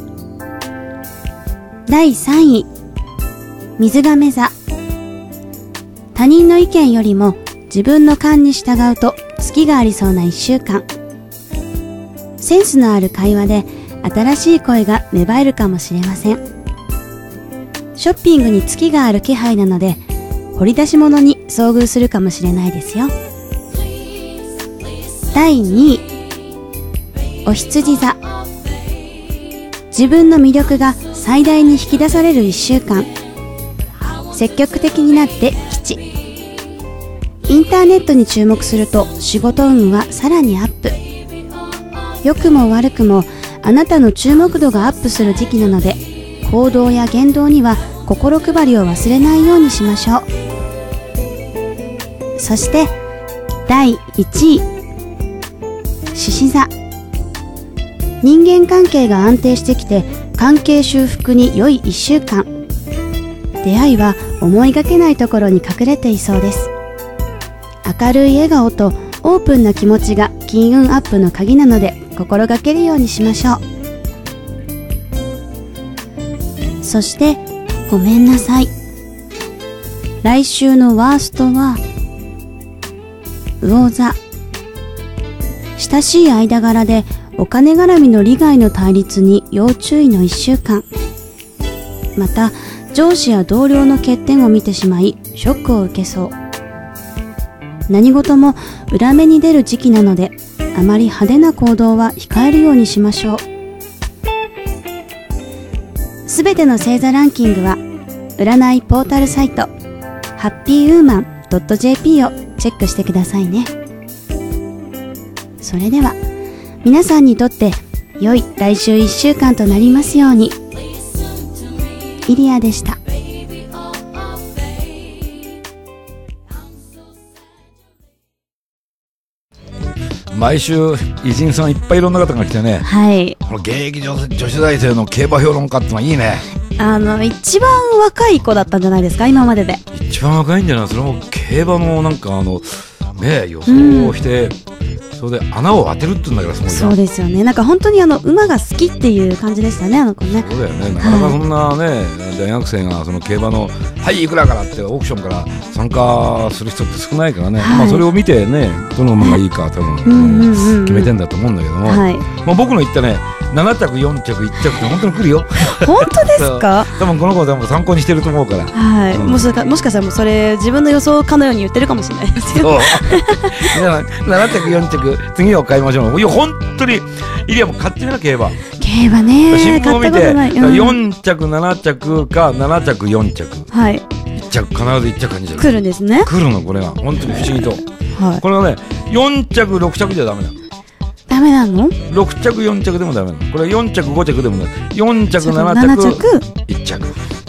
第3位、水亀座。他人の意見よりも自分の勘に従うと月がありそうな1週間。センスのある会話で新しい声が芽生えるかもしれません。ショッピングに月がある気配なので掘り出し物に遭遇するかもしれないですよ。第2位、お羊座。自分の魅力が最大に引き出される1週間。積極的になって吉。インターネットに注目すると仕事運はさらにアップ。良くも悪くもあなたの注目度がアップする時期なので、行動や言動には心配りを忘れないようにしましょう。そして第1位、獅子座。人間関係が安定してきて関係修復に良い1週間。出会いは思いがけないところに隠れていそうです。明るい笑顔とオープンな気持ちが金運アップの鍵なので心がけるようにしましょう。そしてごめんなさい。来週のワーストは魚座。親しい間柄でお金絡みの利害の対立に要注意の1週間。また上司や同僚の欠点を見てしまいショックを受けそう。何事も裏目に出る時期なので、あまり派手な行動は控えるようにしましょう。すべての星座ランキングは占いポータルサイトハッピーウーマン .jp をチェックしてくださいね。それでは皆さんにとって良い来週1週間となりますように。イリアでした。
毎週偉人さんいっぱいいろんな方が来てね、
はい、
この現役女子大生の競馬評論家ってのはいいね。
一番若い子だったんじゃないですか、今までで。
一番若いんじゃない。それも競馬のなんかね、予想をして、それで穴を当てるって言うんだからすごいな。
そうですよね。なんか本当に馬が好きっていう感じでしたね、あの子ね。
そうだよね。なかなかそんなね、大学生がその競馬のはいいくらからってオークションから参加する人って少ないからね、まあそれを見てね、どの馬がいいか多分決めてんだと思うんだけども、まあ僕の言ったね、7着4着1着って本当に来るよ。
本当ですか？
多分この子は参考にしてると思うから。
はい。もしかしたらもうそれ自分の予想かのように言ってるかもしれないですけど。
7着4着次を買いましょう。いや本当にイリアも買ってみな競馬。
競馬ね。
新聞を見て4着7着か7着4着。
はい。
1着必ず1着か2着。
来るんですね。
来るのこれが本当に不思議と。 はい、これはね4着6着じゃダメなの。
ダメなの
？6着4着でもダメなの。これは4着5着でもない。4着7着1着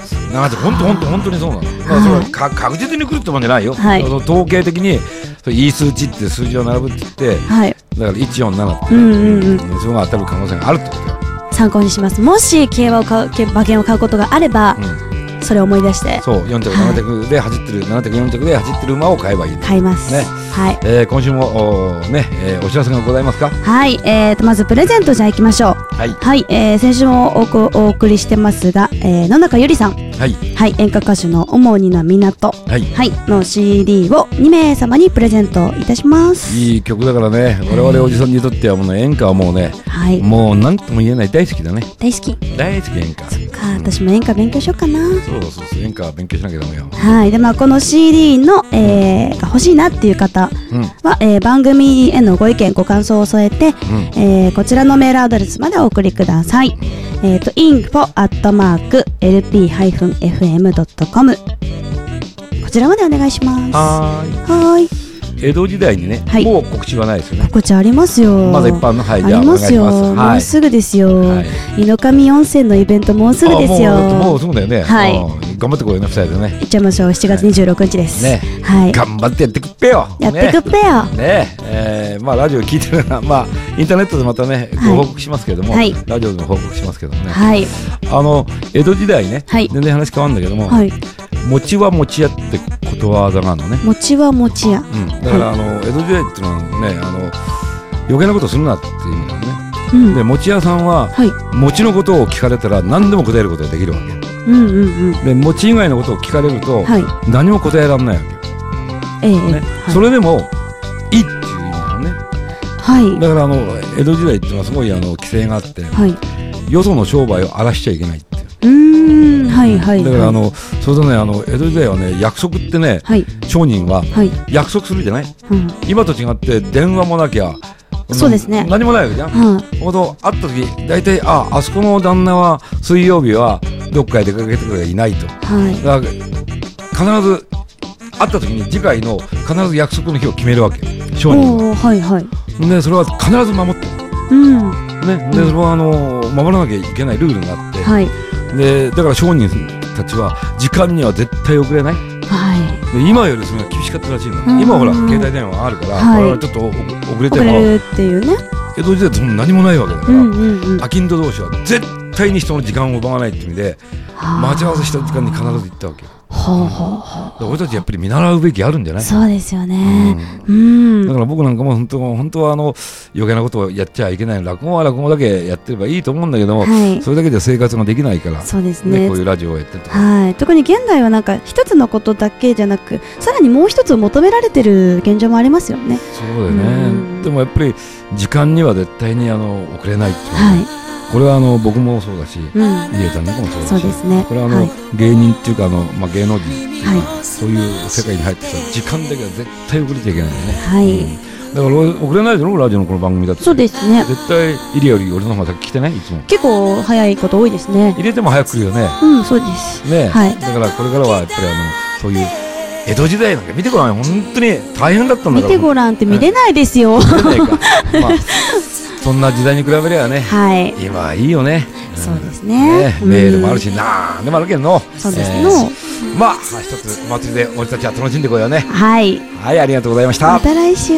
7着本当にそうなの。だからそれは確実に来るってもんじゃないよ、はい、統計的にいい数値って数字を並ぶって言って、はい、だから147って、それが当たる可能性があるってことよ。
参考にします。もし馬券を買うことがあれば、それを思い出して
そう4着7着で走ってる、7着4着で走ってる馬を買えばいい。
買いますね。はい、今
週もね、お知らせがございますか？
はい、まずプレゼントじゃあ行きましょう。はい、はい、先週もお送りしてますが、野中ゆりさん、はい、はい、演歌歌手の主にな港、はい、はい、の CD を2名様にプレゼントいたします。
いい曲だからね、我々おじさんにとってはもう演歌はもうね、はい、もう何とも言えない大好きだね。
大好き
演歌。
そっか、私も演歌勉強しようかな。
そう演歌勉強しなきゃダメよ。
はい、でこの CD の、が欲しいなっていう方は、番組へのご意見ご感想を添えて、こちらのメールアドレスまでお送りください。info@lp-fm.com こちらまでお願いします。はい。
江戸時代にね、はい、もう告知はないですよね。
告知ありますよ。
まだ一般の、はい、
ありますよ。もうすぐですよ。井の上温泉のイベントもうすぐですよ。
もうすぐだよね。はい。頑張ってこいよね、2人でね。
行っちゃいましょう。7月26日です。ね。はい。
頑張ってやってくっぺよ。
やってくっぺよ。
ね。まあラジオ聞いてるなら、インターネットでまたね、ご報告しますけども、ラジオでも報告しますけどもね。はい。江戸時代ね、全然話変わるんだけども、餅は餅屋ってことわざがあるのね。
餅は餅屋。
だから江戸時代っていうのはね、余計なことするなっていう意味なのね。で餅屋さんは餅のことを聞かれたら何でも答えることができるわけ。で餅以外のことを聞かれると何も答えられないわけ。それでもいいっていう意味なのね。だから江戸時代っていうのはすごい規制があって、よその商売を荒らしちゃいけないって。だからそれとね江戸時代はね、約束ってね、商人は約束するじゃない。今と違って電話もなきゃ
そうですね、
何もないわけじゃん。ほど会った時大体あそこの旦那は水曜日はどっかへ出かけてくれいないと。だから必ず会った時に次回の必ず約束の日を決めるわけ、商人は。でそれは必ず守ってる。でそれは守らなきゃいけないルールがあって、でだから商人たちは時間には絶対遅れない。で今よりそれが厳しかったらしいの。今ほら携帯電話あるから、これはちょっと遅れても
っていうね。
江戸時代って何もないわけだから、商人同士は絶対に人の時間を奪わないっていう意味で待ち合わせした時間に必ず行ったわけよ。俺たちやっぱり見習うべきあるんじゃない？
そうですよね。
だから僕なんかも本当は余計なことをやっちゃいけない。落語は落語だけやってればいいと思うんだけども、それだけでは生活ができないから。そうですね。こういうラジオをやってると。
特に現代はなんか一つのことだけじゃなく、さらにもう一つを求められてる現状もありますよね。
そうだよね。でもやっぱり時間には絶対に遅れないっていう。これは僕もそうだし、入江さんなんかもそうだし、これは芸人っていうか芸能人っていうか、そういう世界に入ってきた時間だけは絶対遅れちゃいけないね。だから遅れないでしょ、ラジオのこの番組だって。
そうですね。
絶対入江より俺の方が先来てない？いつも
結構早いこと多いですね。
入れても早く来るよね。
そうです
ね。だからこれからはやっぱりそういう江戸時代なんか見てごらん、本当に大変だったんだから。
見てごらんって見れないですよ。
見れないか。そんな時代に比べればね、今はいいよね。
そうですね。
メールもあるし、なんでもあるけどの。
そうですね。
一つお祭りで俺たちは楽しんでこようね。
はい、
ありがとうございました。
また来週。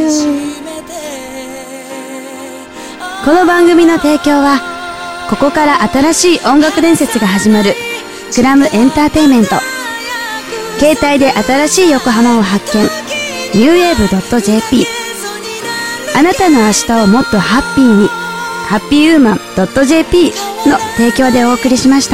この番組の提供は、ここから新しい音楽伝説が始まるクラムエンターテインメント。携帯で新しい横浜を発見、newwave.jp。あなたの明日をもっとハッピーに、ハッピーウーマン .jp の提供でお送りしました。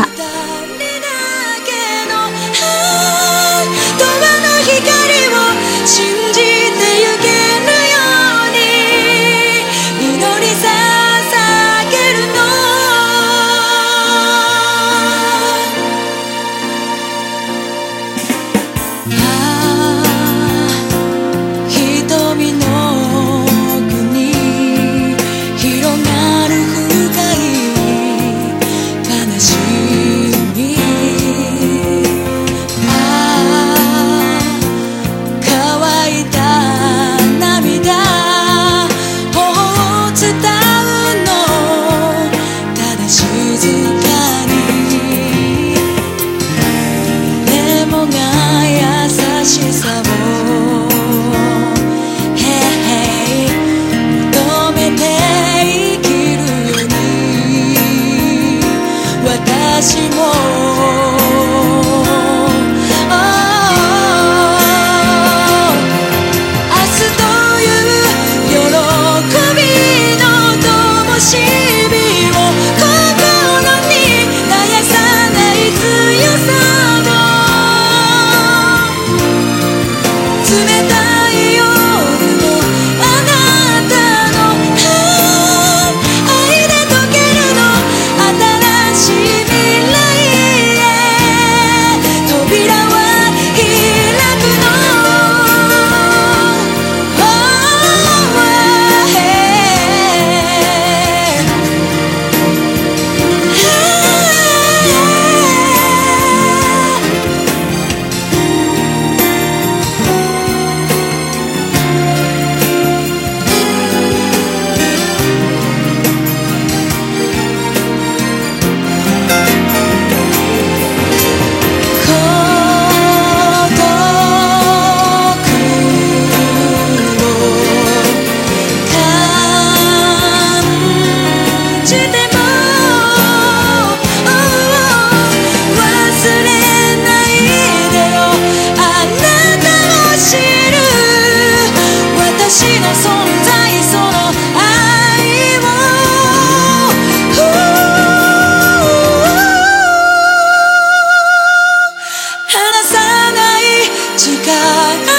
広がる深い悲しい輝